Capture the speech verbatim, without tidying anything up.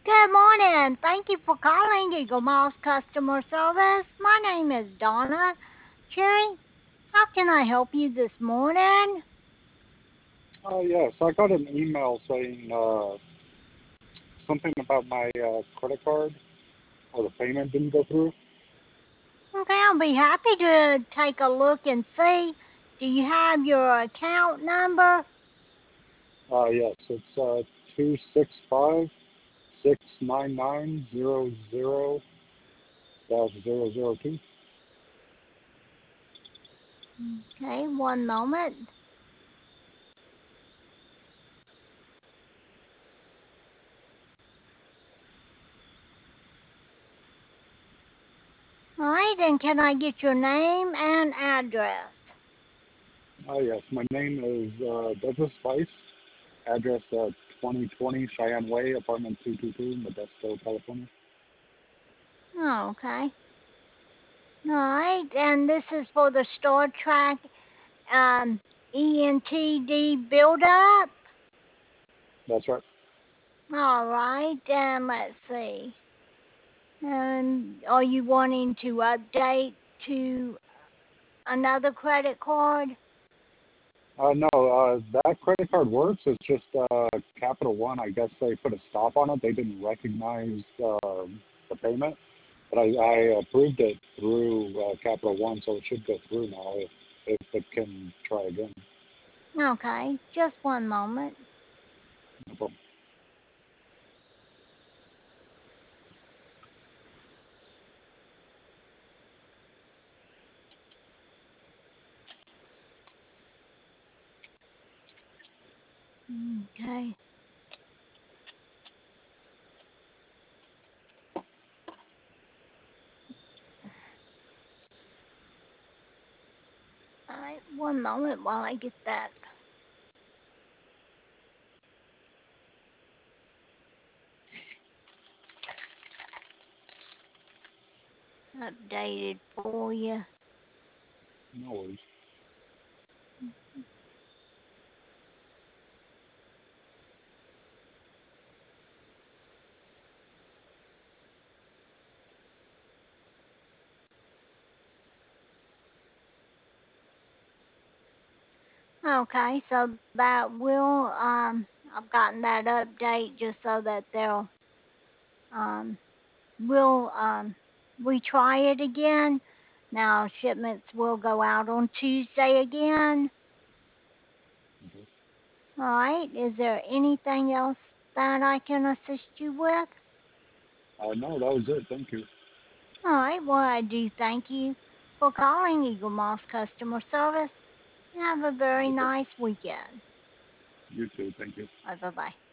Good morning. Thank you for calling Eagle Moss Customer Service. My name is Donna. Cherry, how can I help you this morning? Uh, yes, I got an email saying uh, something about my uh, credit card or the payment didn't go through. Okay, I'll be happy to take a look and see. Do you have your account number? Uh, yes, it's uh, two six five six nine nine zero zero dash zero zero two. Okay, one moment. All right, and can I get your name and address? Uh, yes, my name is uh, Douglas Spice. Address uh, twenty twenty Cheyenne Way, apartment two two two, Modesto, California. Okay. All right, and this is for the Star Trek um, E N T D build-up. That's right. All right, and let's see. And are you wanting to update to another credit card? Uh, no, uh, that credit card works. It's just uh, Capital One. I guess they put a stop on it. They didn't recognize uh, the payment. But I, I approved it through uh, Capital One, so it should go through now if, if it can try again. Okay, just one moment. No problem. Okay. All right, one moment while I get that updated for you. No worries. Okay, so that will um I've gotten that update just so that they'll um will um retry it again. Now shipments will go out on Tuesday again. Okay. All right, is there anything else that I can assist you with? Uh, no, that was it. Thank you. All right, well, I do thank you for calling Eagle Moss Customer Service. Have a very Okay. nice weekend. You too. Thank you. Bye bye.